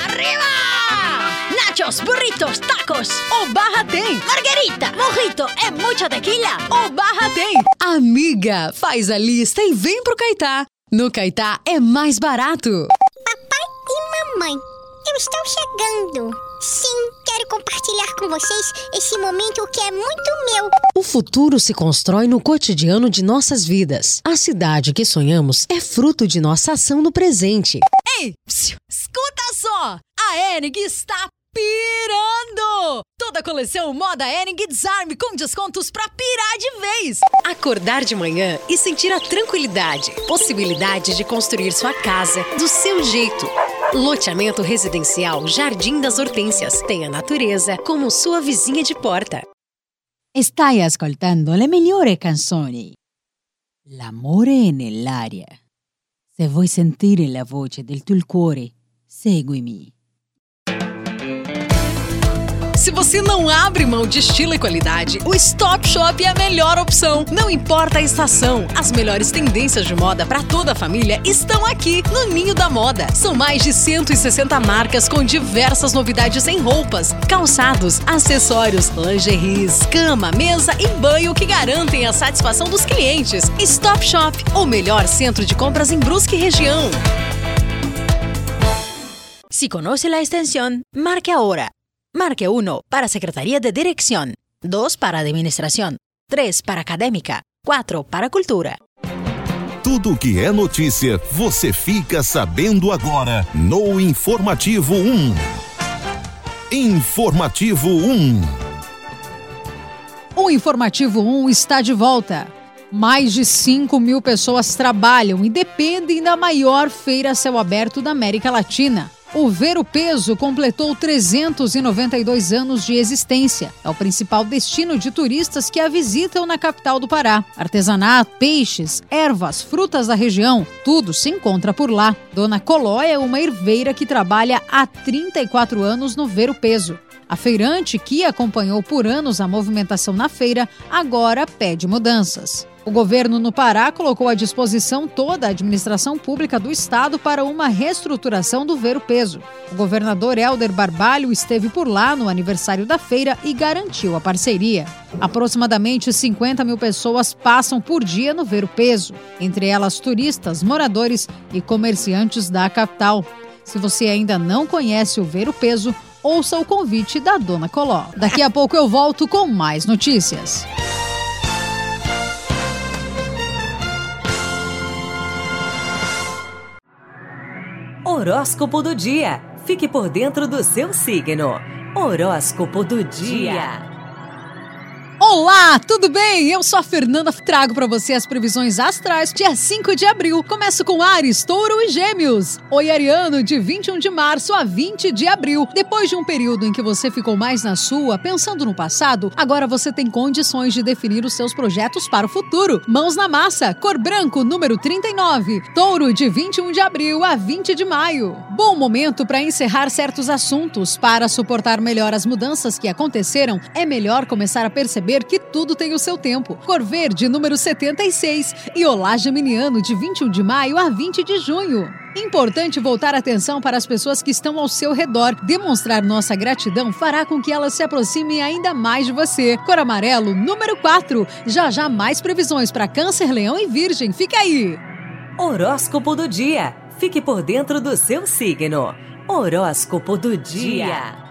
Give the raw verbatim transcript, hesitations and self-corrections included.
¡Arriba! Nachos, burritos, tacos. O Barra tem margarita, mojito e mucha tequila. O Barra tem. Amiga, faz a lista e vem pro Caetá. No Caetá é mais barato. Papai e mamãe, eu estou chegando. Sim, quero compartilhar com vocês esse momento que é muito meu. O futuro se constrói no cotidiano de nossas vidas. A cidade que sonhamos é fruto de nossa ação no presente. Ei, psiu, escuta só! A Hering está pirando! Toda a coleção Moda Hering Desarme com descontos pra pirar de vez! Acordar de manhã e sentir a tranquilidade, possibilidade de construir sua casa do seu jeito. Loteamento residencial Jardim das Hortênsias. Tem a natureza como sua vizinha de porta. Stai ascoltando le migliori canzoni. L'amore è nell'aria. Se vuoi sentire la voce del tuo cuore, seguimi. Se você não abre mão de estilo e qualidade, o Stop Shop é a melhor opção. Não importa a estação, as melhores tendências de moda para toda a família estão aqui no Ninho da Moda. São mais de cento e sessenta marcas com diversas novidades em roupas, calçados, acessórios, lingeries, cama, mesa e banho que garantem a satisfação dos clientes. Stop Shop, o melhor centro de compras em Brusque região. Si conoce la extensión, marque ahora. Marque uno para Secretaría de Dirección, dos para Administración, três para Acadêmica, quatro para Cultura. Tudo que é notícia, você fica sabendo agora no Informativo um. Informativo um. O Informativo um está de volta. Mais de cinco mil pessoas trabalham e dependem da maior feira a céu aberto da América Latina. O Ver o Peso completou trezentos e noventa e dois anos de existência. É o principal destino de turistas que a visitam na capital do Pará. Artesanato, peixes, ervas, frutas da região, tudo se encontra por lá. Dona Coló é uma herveira que trabalha há trinta e quatro anos no Ver o Peso. A feirante, que acompanhou por anos a movimentação na feira, agora pede mudanças. O governo no Pará colocou à disposição toda a administração pública do estado para uma reestruturação do Ver o Peso. O governador Helder Barbalho esteve por lá no aniversário da feira e garantiu a parceria. Aproximadamente cinquenta mil pessoas passam por dia no Ver o Peso, entre elas turistas, moradores e comerciantes da capital. Se você ainda não conhece o Ver o Peso, ouça o convite da Dona Coló. Daqui a pouco eu volto com mais notícias. Horóscopo do dia. Fique por dentro do seu signo. Horóscopo do dia. Olá, tudo bem? Eu sou a Fernanda, trago para você as previsões astrais dia cinco de abril. Começo com Áries, Touro e Gêmeos. Oi, Ariano, de vinte e um de março a vinte de abril. Depois de um período em que você ficou mais na sua, pensando no passado, agora você tem condições de definir os seus projetos para o futuro. Mãos na massa, cor branco, número trinta e nove. Touro, de vinte e um de abril a vinte de maio. Bom momento para encerrar certos assuntos. Para suportar melhor as mudanças que aconteceram, é melhor começar a perceber que tudo tem o seu tempo. Cor verde, número setenta e seis. E olá, geminiano, de vinte e um de maio a vinte de junho. Importante voltar atenção para as pessoas que estão ao seu redor. Demonstrar nossa gratidão fará com que elas se aproximem ainda mais de você. Cor amarelo, número quatro. Já já mais previsões para Câncer, Leão e Virgem. Fica aí! Horóscopo do dia. Fique por dentro do seu signo. Horóscopo do dia.